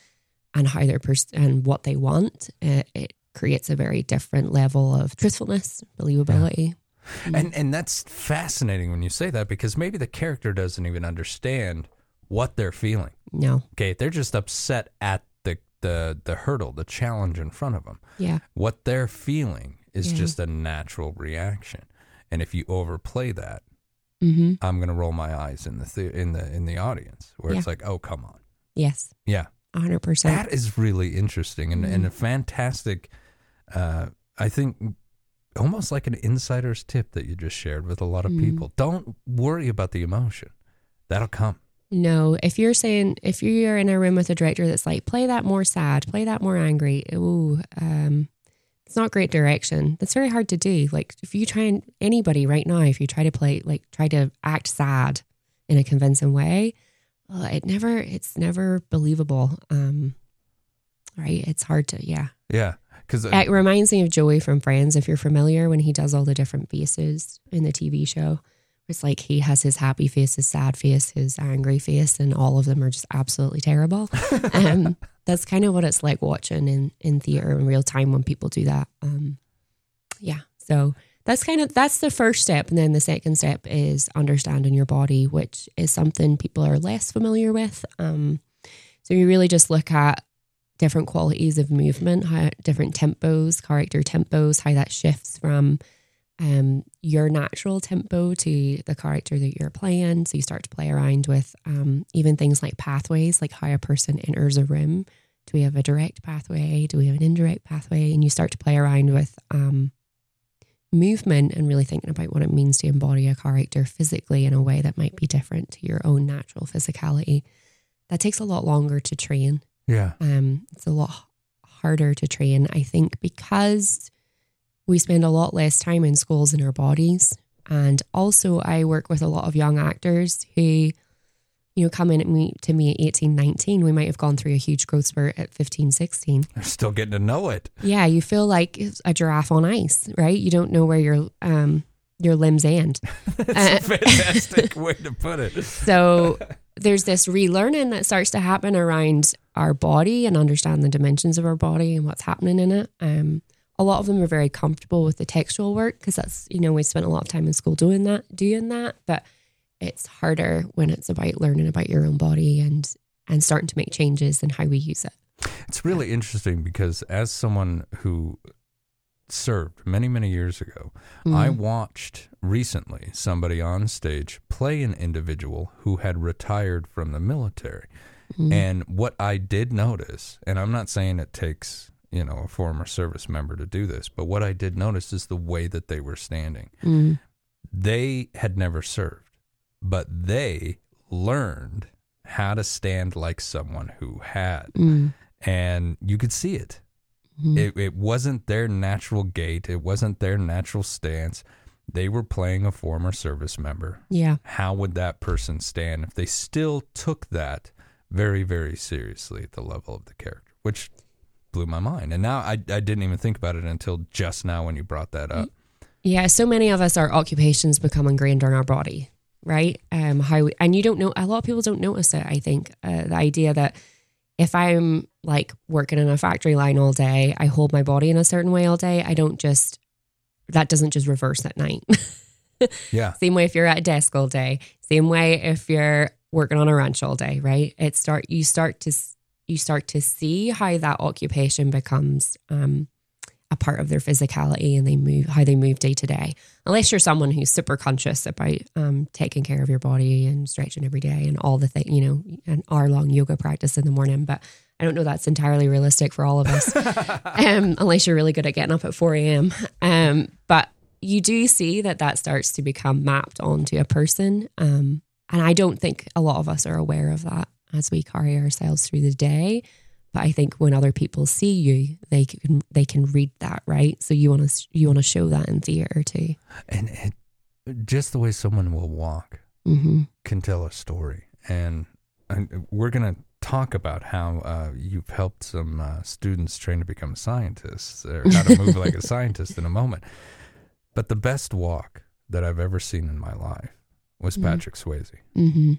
and how they're pers- and what they want. It, it creates a very different level of truthfulness, believability. And and that's fascinating when you say that because maybe the character doesn't even understand what they're feeling. No. Okay, they're just upset at the the the hurdle, the challenge in front of them. Yeah. What they're feeling is Yeah. just a natural reaction. And if you overplay that, Mhm. I'm going to roll my eyes in the, the in the in the audience where it's Yeah. like, "Oh, come on." Yes. Yeah. one hundred percent. That is really interesting and, and a fantastic, uh, I think, almost like an insider's tip that you just shared with a lot of Mm. people. Don't worry about the emotion. That'll come. No, if you're saying, if you're in a room with a director that's like, play that more sad, play that more angry, ooh, um, it's not great direction. That's very hard to do. Like if you try and, anybody right now, if you try to play, like try to act sad in a convincing way, well, it never, it's never believable. Um, right. It's hard to, yeah. Yeah. Cause it reminds me of Joey from Friends, if you're familiar, when he does all the different faces in the T V show. It's like he has his happy face, his sad face, his angry face, and all of them are just absolutely terrible. um, that's kind of what it's like watching in, in theater in real time when people do that. Um, yeah. So that's kind of, that's the first step. And then the second step is understanding your body, which is something people are less familiar with. Um, so you really just look at different qualities of movement, how different tempos, character tempos, how that shifts from um, your natural tempo to the character that you're playing. So you start to play around with um, even things like pathways, like how a person enters a room. Do we have a direct pathway? Do we have an indirect pathway? And you start to play around with um, movement and really thinking about what it means to embody a character physically in a way that might be different to your own natural physicality. That takes a lot longer to train. Yeah. Um, it's a lot harder to train, I think, because we spend a lot less time in schools in our bodies. And also I work with a lot of young actors who, you know, come in at me, to me at eighteen, nineteen. We might have gone through a huge growth spurt at fifteen, sixteen. They're still getting to know it. Yeah. You feel like a giraffe on ice, right? You don't know where your, um, your limbs end. That's a fantastic way to put it. So there's this relearning that starts to happen around our body and understand the dimensions of our body and what's happening in it. Um, a lot of them are very comfortable with the textual work because that's, you know, we spent a lot of time in school doing that, doing that, but it's harder when it's about learning about your own body and, and starting to make changes in how we use it. It's really interesting because as someone who served many, many years ago, mm. I watched recently somebody on stage play an individual who had retired from the military. Mm. And what I did notice, and I'm not saying it takes, you know, a former service member to do this, but what I did notice is the way that they were standing. Mm. They had never served, but they learned how to stand like someone who had. Mm. And you could see it. Mm-hmm. It, it wasn't their natural gait. It wasn't their natural stance. They were playing a former service member. Yeah. How would that person stand if they still took that very, very seriously at the level of the character, which blew my mind. And now I, I didn't even think about it until just now when you brought that up. Yeah. So many of us, our occupations become ingrained in our body, right? Um, how we, and you don't know, a lot of people don't notice it, I think. Uh, the idea that if I'm like working in a factory line all day, I hold my body in a certain way all day. I don't just, that doesn't just reverse at night. Yeah. Same way if you're at a desk all day. Same way if you're working on a ranch all day, right? It start, you start to, you start to see how that occupation becomes um, a part of their physicality and they move, how they move day to day. Unless you're someone who's super conscious about um, taking care of your body and stretching every day and all the thing, you know, an hour long yoga practice in the morning. But I don't know that's entirely realistic for all of us, um, unless you're really good at getting up at four a.m. Um, but you do see that that starts to become mapped onto a person. Um, and I don't think a lot of us are aware of that as we carry ourselves through the day. But I think when other people see you, they can they can read that, right? So you want to you want to show that in theater too. And it, just the way someone will walk mm-hmm. can tell a story. And, and we're going to talk about how uh, you've helped some uh, students train to become scientists or how to move like a scientist in a moment. But the best walk that I've ever seen in my life was mm-hmm. Patrick Swayze. Mm-hmm.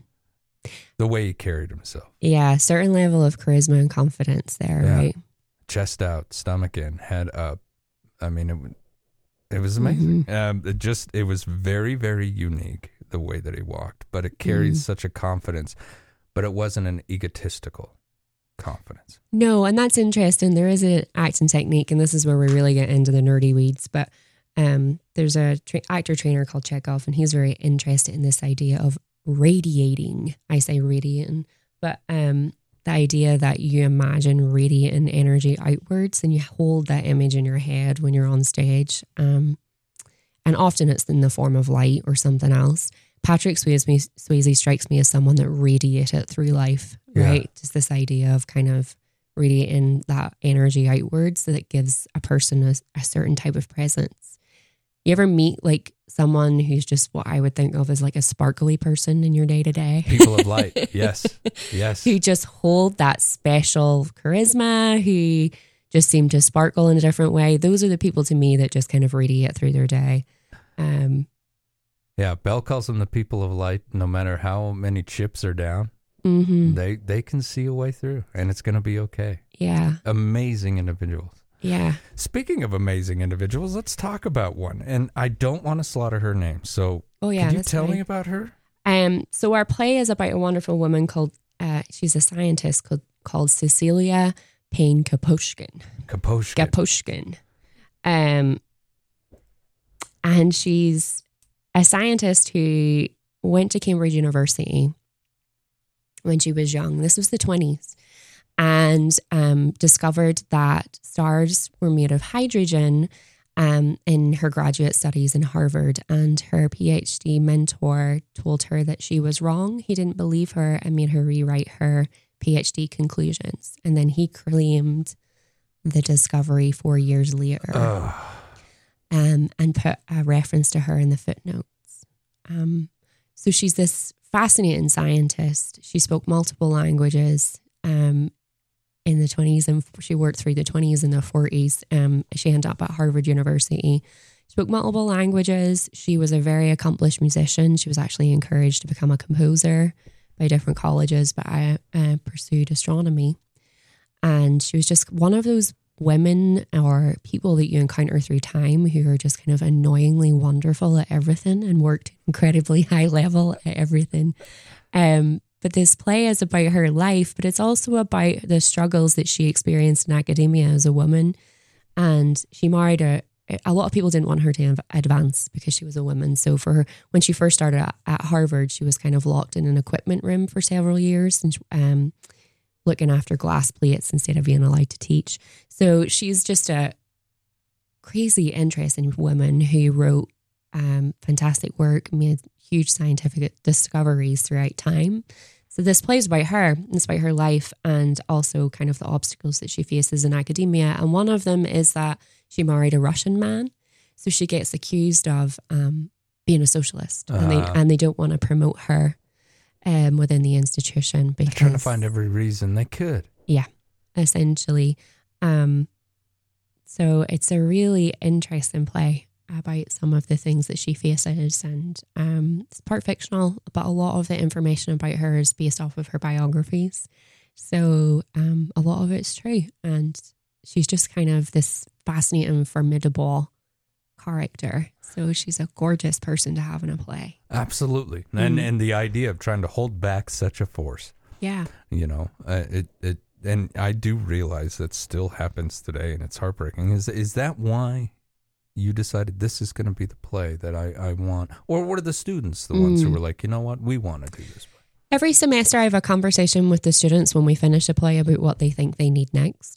The way he carried himself. Yeah, a certain level of charisma and confidence there, yeah. right? Chest out, stomach in, head up. I mean, it, it was amazing. Mm-hmm. Um, it just, it was very, very unique the way that he walked, but it carried mm-hmm. such a confidence, but it wasn't an egotistical confidence. No, and that's interesting. There is an acting technique, and this is where we really get into the nerdy weeds, but um, there's a tra- actor trainer called Chekhov, and he's very interested in this idea of radiating. I say radiating, but um, the idea that you imagine radiating energy outwards and you hold that image in your head when you're on stage. Um, and often it's in the form of light or something else. Patrick Swayze, Swayze strikes me as someone that radiated through life, right? Yeah. Just this idea of kind of radiating that energy outwards that gives a person a, a certain type of presence. You ever meet like someone who's just what I would think of as like a sparkly person in your day to day? People of light. Yes. Yes. Who just hold that special charisma, who just seem to sparkle in a different way. Those are the people to me that just kind of radiate through their day. Um, yeah. Belle calls them the people of light. No matter how many chips are down, mm-hmm. they, they can see a way through, and it's going to be okay. Yeah. Amazing individuals. Yeah. Speaking of amazing individuals, let's talk about one. And I don't want to slaughter her name. So oh, yeah, could you that's tell fine. me about her? Um, so our play is about a wonderful woman called, uh, she's a scientist called, called Cecilia Payne Kaposhkin. Kaposhkin. Kaposhkin. Um, and she's a scientist who went to Cambridge University when she was young. This was the twenties. And um, discovered that stars were made of hydrogen um, in her graduate studies in Harvard. And her PhD mentor told her that she was wrong. He didn't believe her and made her rewrite her PhD conclusions. And then he claimed the discovery four years later um, and put a reference to her in the footnotes. Um, so she's this fascinating scientist. She spoke multiple languages. Um, in the twenties, and she worked through the twenties and the forties. Um, she ended up at Harvard University. She spoke multiple languages. She was a very accomplished musician. She was actually encouraged to become a composer by different colleges, but I uh, pursued astronomy. And she was just one of those women or people that you encounter through time who are just kind of annoyingly wonderful at everything and worked incredibly high level at everything. Um, But this play is about her life, but it's also about the struggles that she experienced in academia as a woman. And she married a, a lot of people didn't want her to advance because she was a woman. So for her, when she first started at, at Harvard, she was kind of locked in an equipment room for several years and um, looking after glass plates instead of being allowed to teach. So she's just a crazy, interesting woman who wrote um, fantastic work, made huge scientific discoveries throughout time. So this play is about her, it's about her life and also kind of the obstacles that she faces in academia. And one of them is that she married a Russian man. So she gets accused of um, being a socialist uh, and, they, and they don't want to promote her um, within the institution. Because, they're trying to find every reason they could. Yeah, essentially. Um, so it's a really interesting play about some of the things that she faces, and um, it's part fictional, but a lot of the information about her is based off of her biographies. So um, a lot of it's true, and she's just kind of this fascinating, formidable character. So she's a gorgeous person to have in a play. Absolutely, Mm-hmm. and and the idea of trying to hold back such a force. Yeah, you know, uh, it it, and I do realize that still happens today, and it's heartbreaking. Is is that why you decided this is going to be the play that I, I want? Or were the students the ones Mm. who were like, you know what, we want to do this play? Every semester I have a conversation with the students when we finish a play about what they think they need next.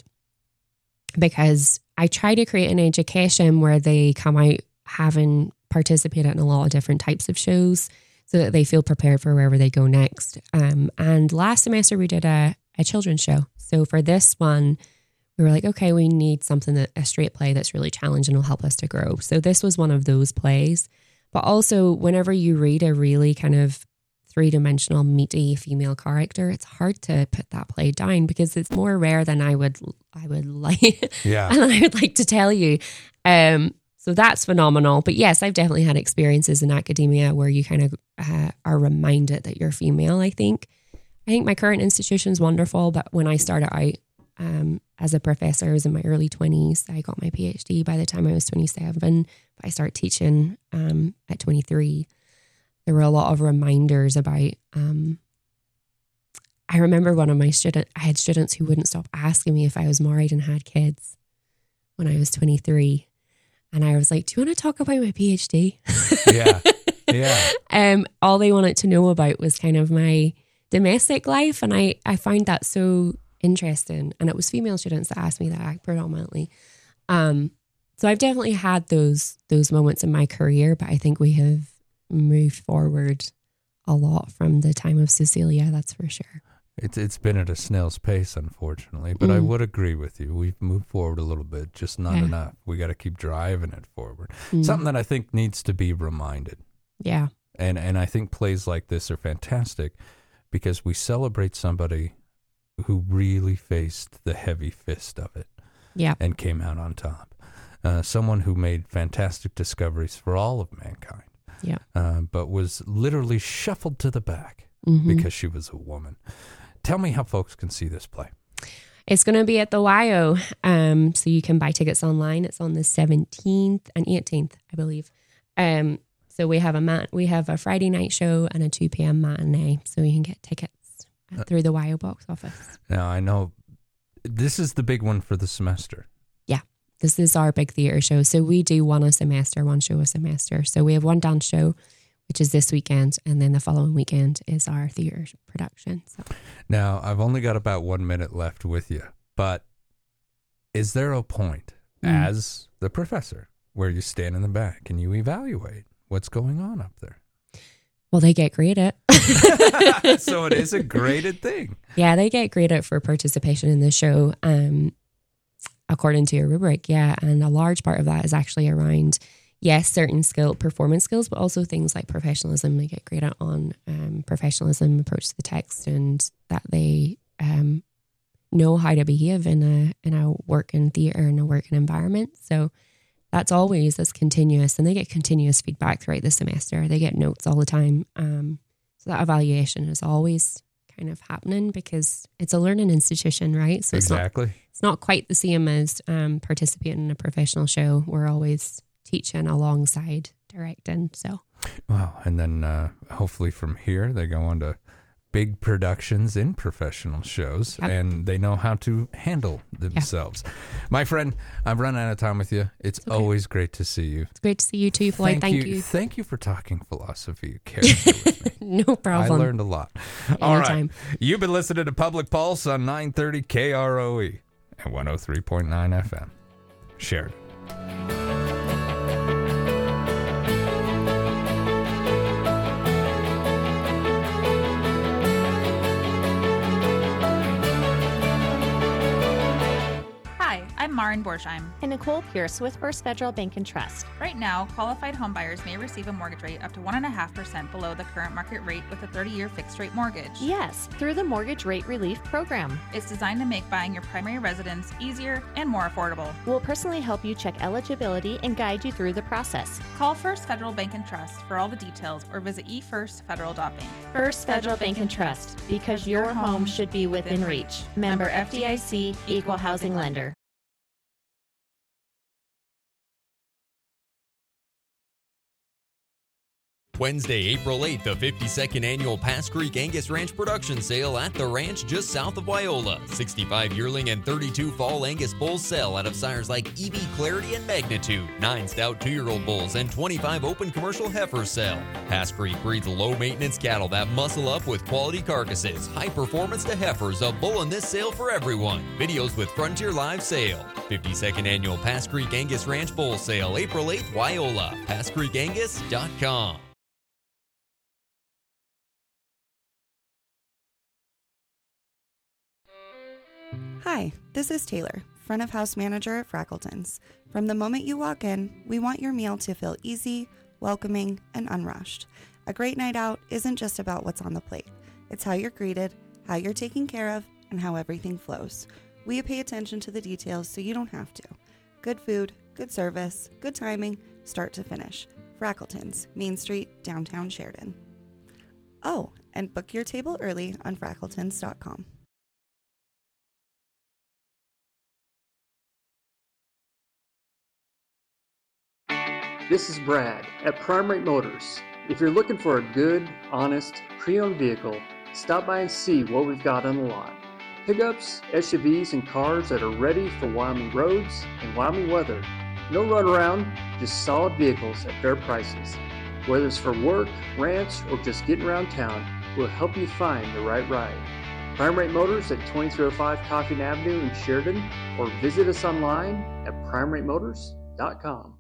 Because I try to create an education where they come out having participated in a lot of different types of shows so that they feel prepared for wherever they go next. Um, and last semester we did a, a children's show. So for this one, we were like, okay, we need something that a straight play that's really challenging will help us to grow. So this was one of those plays. But also, whenever you read a really kind of three-dimensional, meaty female character, it's hard to put that play down because it's more rare than I would I would like. Yeah. And I would like to tell you. Um, so that's phenomenal. But yes, I've definitely had experiences in academia where you kind of uh, are reminded that you're female, I think. I think my current institution is wonderful, but when I started out, Um, as a professor, I was in my early twenties. I got my PhD by the time I was twenty-seven. But I started teaching um, at twenty-three. There were a lot of reminders about, um, I remember one of my students, I had students who wouldn't stop asking me if I was married and had kids when I was twenty-three. And I was like, do you want to talk about my PhD? Yeah, yeah. um, all they wanted to know about was kind of my domestic life. And I, I find that so interesting, and it was female students that asked me that predominantly. Um, so I've definitely had those those moments in my career, but I think we have moved forward a lot from the time of Cecilia, that's for sure. It's it's been at a snail's pace, unfortunately, but I Mm. would agree with you. We've moved forward a little bit, just not Yeah. enough. We got to keep driving it forward. Mm. Something that I think needs to be reminded. Yeah. And and I think plays like this are fantastic because we celebrate somebody who really faced the heavy fist of it. Yeah. And came out on top. Uh, someone who made fantastic discoveries for all of mankind. Yeah. Uh, but was literally shuffled to the back Mhm. because she was a woman. Tell me how folks can see this play. It's going to be at the Y O, um, so you can buy tickets online. It's on the seventeenth and eighteenth, I believe. Um, so we have a mat- we have a Friday night show and a two p.m. matinee, so you can get tickets Uh, through the Y O box office. Now, I know this is the big one for the semester. Yeah, this is our big theatre show. So we do one a semester, one show a semester. So we have one dance show, which is this weekend, and then the following weekend is our theatre production. So. Now, I've only got about one minute left with you, but is there a point Mm. as the professor where you stand in the back and you evaluate what's going on up there? Well, they get graded. So it is a graded thing. Yeah, they get graded for participation in the show, um, according to a rubric. Yeah, and a large part of that is actually around, yes, certain skill, performance skills, but also things like professionalism. They get graded on um, professionalism, approach to the text, and that they um, know how to behave in a in a working theatre and a working environment. So that's always that's continuous, and they get continuous feedback throughout the semester. They get notes all the time. Um, so that evaluation is always kind of happening because it's a learning institution, right? So Exactly. It's not, it's not quite the same as um, participating in a professional show. We're always teaching alongside directing. So, Wow. And then uh, hopefully from here, they go on to big productions in professional shows, Yep. and they know how to handle themselves. My friend, I've run out of time with you. It's always great to see you. it's great to see you too, Floyd. Thank, you. Thank you for talking philosophy character with me. No problem. I learned a lot. All right. Anytime. You've been listening to Public Pulse on nine thirty K R O E and one oh three point nine F M. Sheridan. Hi, I'm Marin Borsheim. And Nicole Pierce with First Federal Bank and Trust. Right now, qualified homebuyers may receive a mortgage rate up to one point five percent below the current market rate with a thirty-year fixed-rate mortgage. Yes, through the Mortgage Rate Relief Program. It's designed to make buying your primary residence easier and more affordable. We'll personally help you check eligibility and guide you through the process. Call First Federal Bank and Trust for all the details or visit e first federal dot bank. First Federal Bank and Trust, because your home should be within reach. Member F D I C, Equal Housing Lender. Wednesday, April eighth, the fifty-second annual Pass Creek Angus Ranch Production Sale at the ranch just south of Wyola. sixty-five yearling and thirty-two fall Angus bulls sell out of sires like E V Clarity and Magnitude. Nine stout two-year-old bulls and twenty-five open commercial heifers sell. Pass Creek breeds low-maintenance cattle that muscle up with quality carcasses. High performance to heifers, a bull in this sale for everyone. Videos with Frontier Live Sale. fifty-second annual Pass Creek Angus Ranch Bull Sale, April eighth, Wyola. pass creek angus dot com. Hi, this is Taylor, front of house manager at Frackleton's. From the moment you walk in, we want your meal to feel easy, welcoming, and unrushed. A great night out isn't just about what's on the plate. It's how you're greeted, how you're taken care of, and how everything flows. We pay attention to the details so you don't have to. Good food, good service, good timing, start to finish. Frackleton's, Main Street, downtown Sheridan. Oh, and book your table early on frackletons dot com. This is Brad at Prime Rate Motors. If you're looking for a good, honest, pre-owned vehicle, stop by and see what we've got on the lot. Pickups, S U Vs, and cars that are ready for Wyoming roads and Wyoming weather. No runaround, just solid vehicles at fair prices. Whether it's for work, ranch, or just getting around town, we'll help you find the right ride. Prime Rate Motors at twenty-three oh five Coffin Avenue in Sheridan, or visit us online at prime rate motors dot com.